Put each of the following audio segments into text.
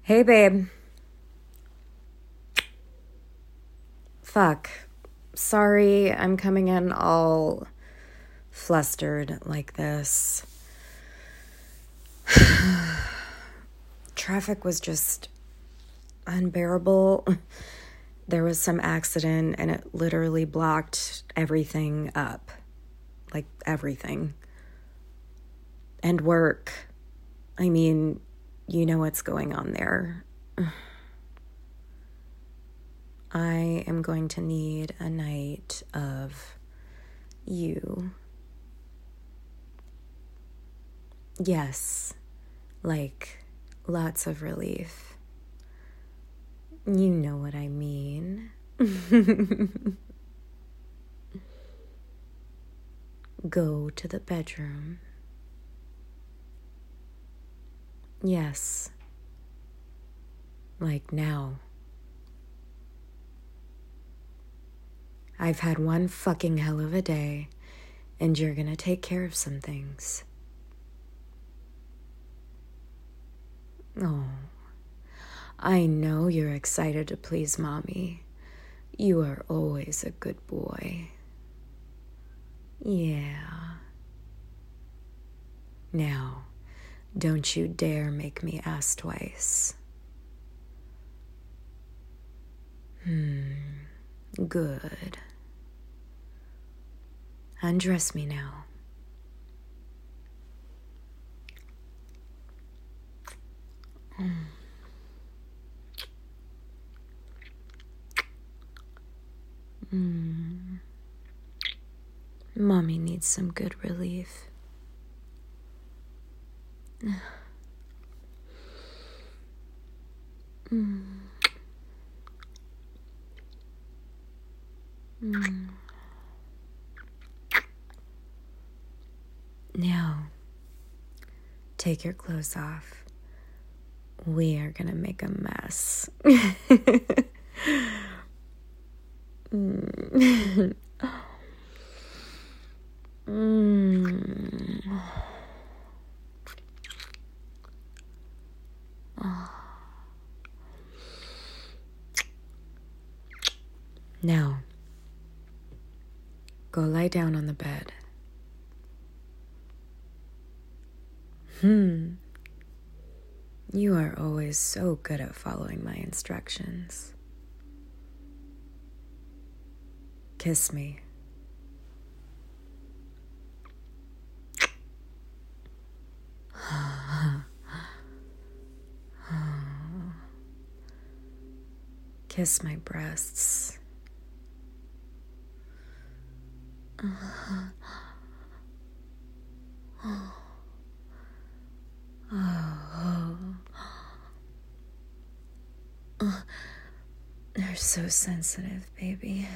Hey, babe. Fuck. Sorry, I'm coming in all flustered like this. Traffic was just unbearable. There was some accident and it literally blocked everything up. Like everything. And work. I mean, you know what's going on there. I am going to need a night of you. Yes, like lots of relief. You know what I mean. Go to the bedroom. Yes, like now. I've had one fucking hell of a day, and you're gonna take care of some things. Oh, I know you're excited to please Mommy. You are always a good boy. Yeah. Now, don't you dare make me ask twice. Good. Undress me now. Mommy needs some good relief. Now, take your clothes off. We are gonna make a mess. Now, go lie down on the bed. You are always so good at following my instructions. Kiss me. Kiss my breasts. They're so sensitive, baby.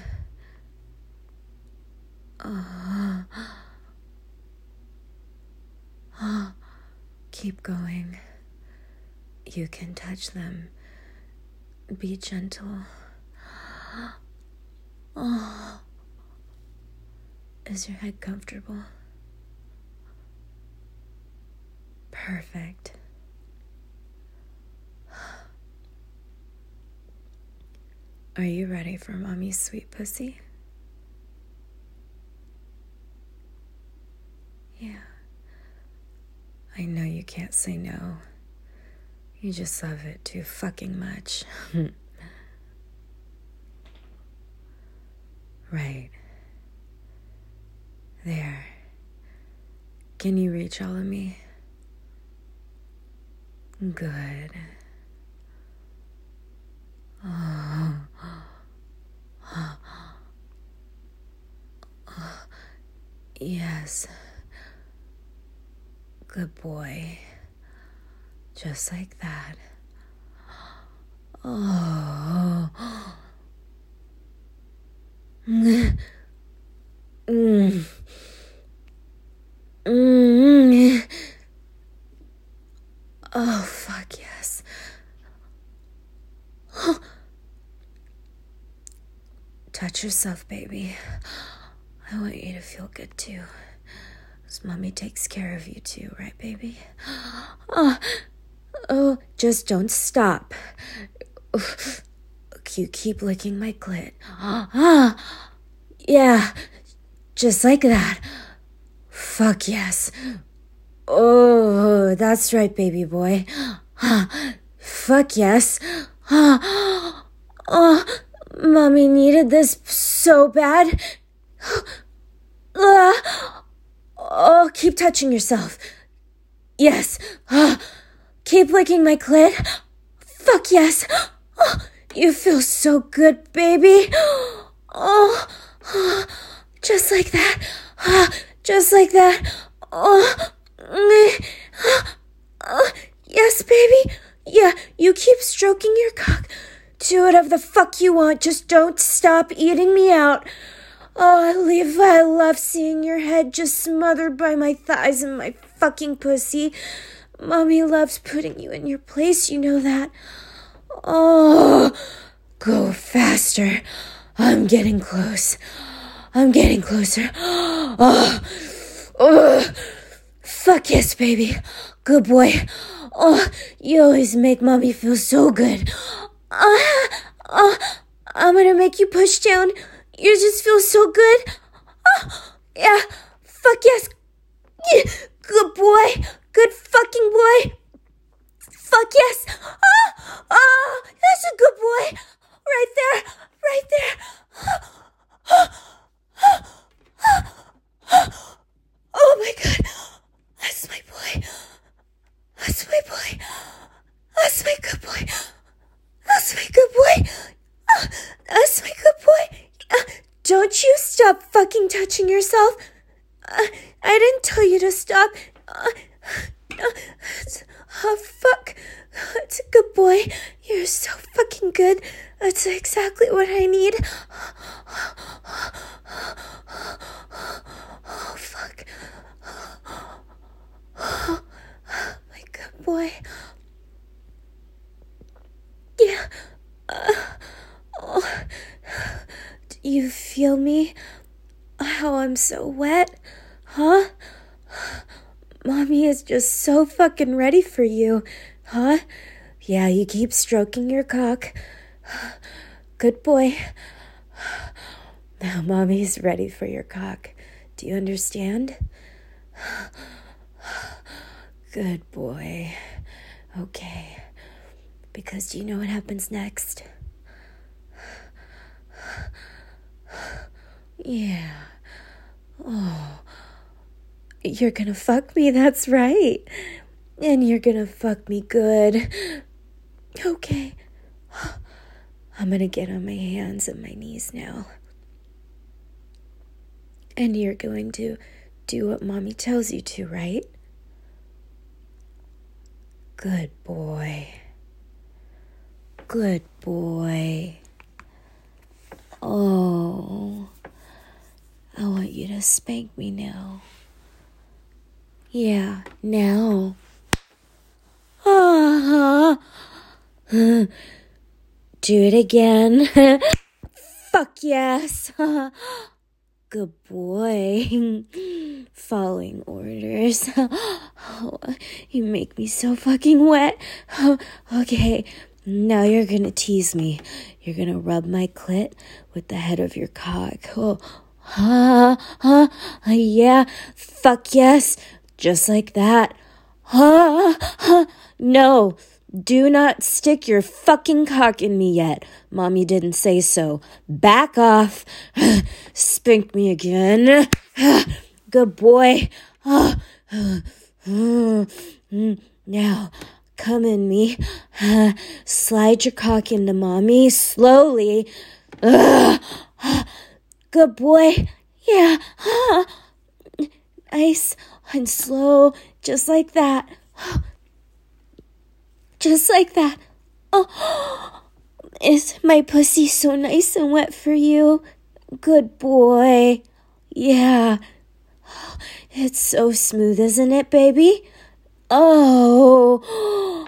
Keep going. You can touch them. Be gentle. Is your head comfortable? Perfect. Are you ready for Mommy's sweet pussy? Yeah. I know you can't say no. You just love it too fucking much. Right. There. Can you reach all of me? Good. Yes. Good boy. Just like that. Oh. Oh, fuck yes. Touch yourself, baby. I want you to feel good too. Because Mommy takes care of you too, right, baby? Oh, just don't stop. You keep licking my clit. Yeah, just like that. Fuck yes. Oh, that's right, baby boy. Fuck yes. Oh, mommy needed this so bad. Oh, keep touching yourself. Yes. Keep licking my clit. Fuck yes. You feel so good, baby. Oh, just like that. Just like that. Yes, baby. Yeah, you keep stroking your cock. Do whatever the fuck you want. Just don't stop eating me out. Oh, Levi, I love seeing your head just smothered by my thighs and my fucking pussy. Mommy loves putting you in your place, you know that. Oh, go faster. I'm getting close. I'm getting closer. Fuck yes, baby. Good boy. Oh, you always make mommy feel so good. I'm gonna make you push down. You just feel so good. Yeah. Fuck yes. Good boy. Good fucking boy. Fuck yes. That's a good boy. Right there. Right there. Oh my God. That's my boy. That's my boy. That's my good boy. That's my good boy. That's my good boy. Don't you stop fucking touching yourself. I didn't tell you to stop. Fuck. That's a good boy. You're so fucking good. That's exactly what I need. Oh, fuck. My good boy. Yeah. Do you feel me? How I'm so wet? Huh? Mommy is just so fucking ready for you. Huh? Yeah, you keep stroking your cock. Good boy. Now Mommy's ready for your cock. Do you understand? Good boy. Okay. Because do you know what happens next? Yeah. Oh. You're gonna fuck me, that's right. And you're gonna fuck me good. Okay. I'm gonna get on my hands and my knees now. And you're going to do what Mommy tells you to, right? Good boy. Good boy. Oh, I want you to spank me now. Yeah, now. Do it again. Fuck yes. Good boy. Following orders. Oh, you make me so fucking wet. Okay, now you're gonna tease me. You're gonna rub my clit with the head of your cock. Yeah, fuck yes. Just like that. No, do not stick your fucking cock in me yet. Mommy didn't say so. Back off. Spank me again. Good boy. Now, come in me. Slide your cock into Mommy slowly. Good boy. Yeah. Nice and slow. Just like that. Just like that. Oh, is my pussy so nice and wet for you? Good boy. Yeah. It's so smooth, isn't it, baby? Oh.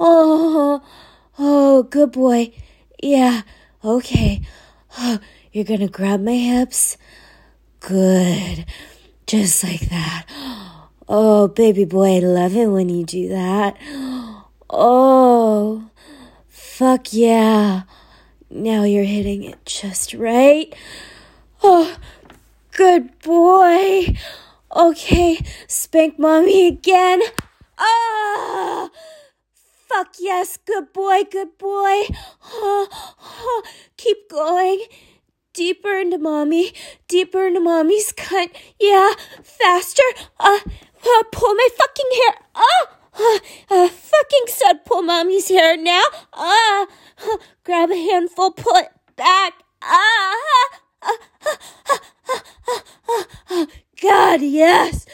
Oh, good boy. Yeah. Okay. Oh, you're gonna grab my hips. Good. Just like that. Oh, baby boy, I love it when you do that. Oh, fuck yeah. Now you're hitting it just right. Oh, good boy. Okay, spank mommy again. Ah! Fuck yes, good boy, good boy. Keep going. Deeper into mommy's cunt. Yeah, faster. Pull my fucking hair. Fucking stud, pull mommy's hair now. Grab a handful, pull it back. God, yes.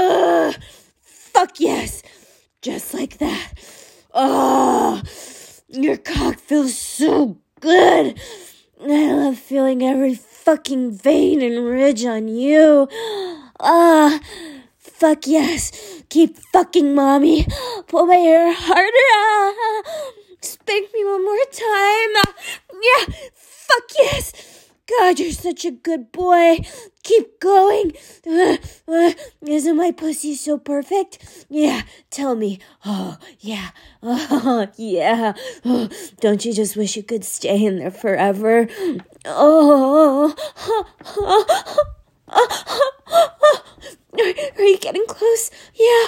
Fuck yes. Just like that. Oh, your cock feels so good. I love feeling every fucking vein and ridge on you. Fuck yes. Keep fucking mommy. Pull my hair harder. Spank me one more time. Yeah, fuck yes. God, you're such a good boy. Keep going. Isn't my pussy so perfect? Yeah, tell me. Oh, yeah. Oh, yeah. Oh, don't you just wish you could stay in there forever? Oh. Are you getting close? Yeah.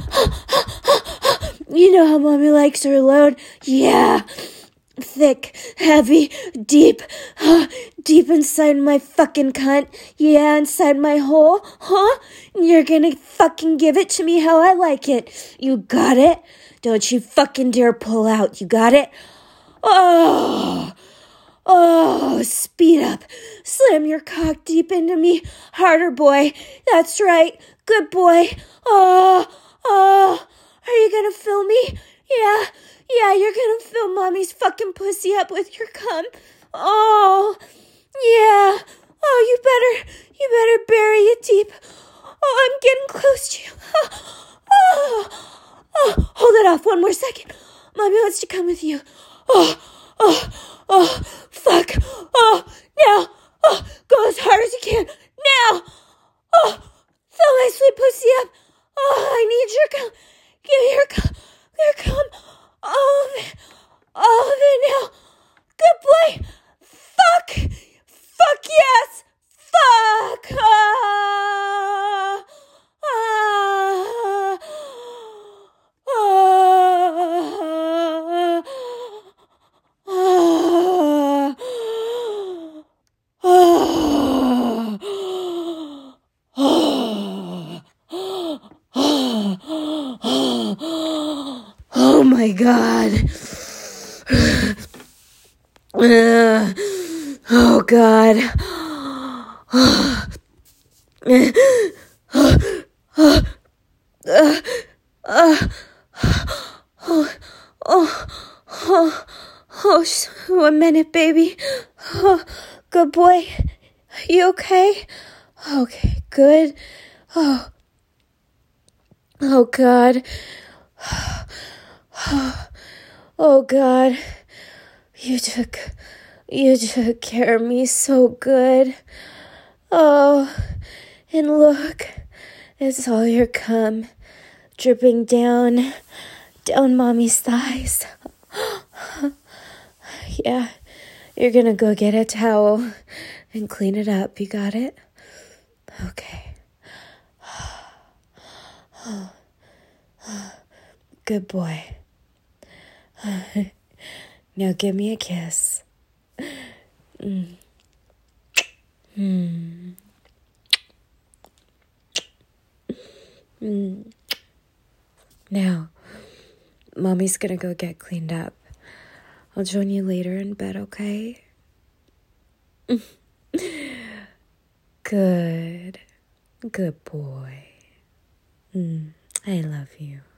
You know how mommy likes her load? Yeah. Thick, heavy, deep inside my fucking cunt. Yeah, inside my hole. Huh? You're gonna fucking give it to me how I like it. You got it? Don't you fucking dare pull out. You got it? Oh, speed up. Slam your cock deep into me. Harder, boy. That's right. Good boy. Are you gonna fill me? Yeah, you're gonna fill mommy's fucking pussy up with your cum. Oh, yeah. Oh, you better bury it deep. Oh, I'm getting close to you. Hold it off one more second. Mommy wants to come with you. Fuck. Now. Go as hard as you can. Now. Fill my sweet pussy up. I need your cum. Give me your cum. All of it now. Good boy. Fuck yes. Fuck. Oh my God. Oh God. One minute, baby. Good boy. You okay? Okay, good. Oh God. Oh God. You took care of me so good. Oh, and look, it's all your cum dripping down mommy's thighs. Yeah, you're gonna go get a towel and clean it up. You got it? Okay. Good boy. Now give me a kiss. Now, mommy's gonna go get cleaned up. I'll join you later in bed, okay? Good boy. I love you.